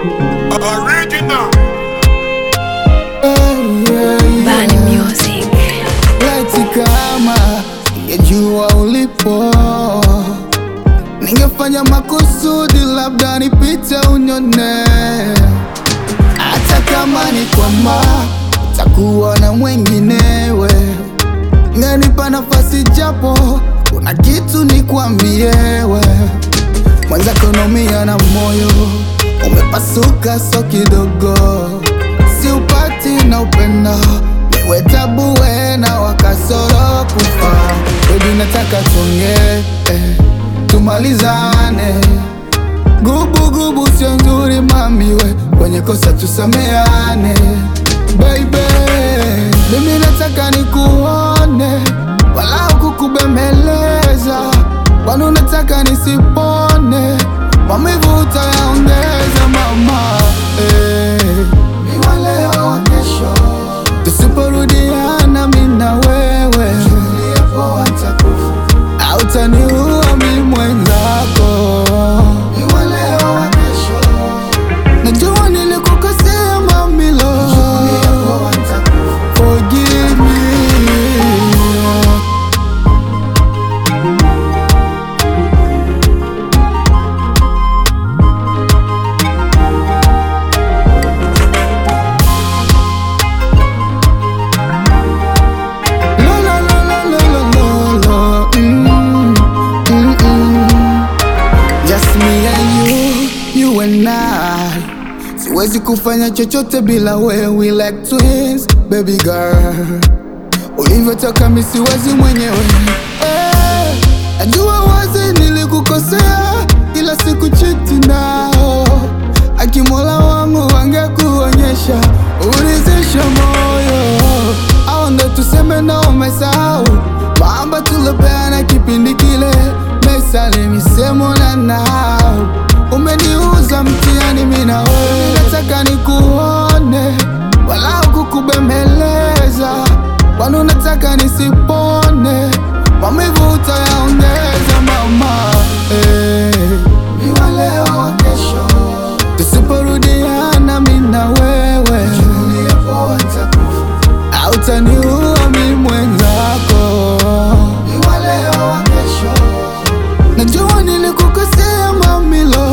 Original. Bani Music. Laiti kama ningejua ulipo, ningefanya makusudi, labda nipite unyone. Hata kama ni kwamba utakuwa na mwenginewe, ngenipa nafasi japo kuna kitu nikwambiewe. Mwenzako naumia na moyo umepasuka so kidogo, si upati na upendo, niwe tabu na wakasoro kufa. Baby nataka tuongee, tumalizane. Gubu sio nzuri mami we, kwenye kosa tusameane. Baby, mimi nataka nikuone, wala kukubembeleza. Kwani unataka nisipone, maumivu utayaongeza mama. Ni wa leo wa kesho, tusiporudiana mimi na wewe, hautaniua mimi mwenzako. Ni wa leo wa kesho, najua nilikukosea mami lo, forgive me. Siwezi kufanya chochote bila wewe, we like twins, baby girl. Ulivyotoka mimi siwezi mwenyewe. Najua wazi nilikukosea, ila sikuchiti nao. Akimola wangu angekuonyesha uridhisha moyo, au ndo tuseme na umesahau mambo tulopeana kipindi kile. Mesali misemo na nao, umeniuza mtihani mimi na wewe. Nataka nikuone, wala kukubembeleza. Kwani unataka nisipone, maumivu utayaongeza mama. Ni wa leo wa kesho, tusiporudiana mimi na wewe, hautaniua mimi mwenzako. Ni wa leo wa kesho, najua nilikukosea mami lo,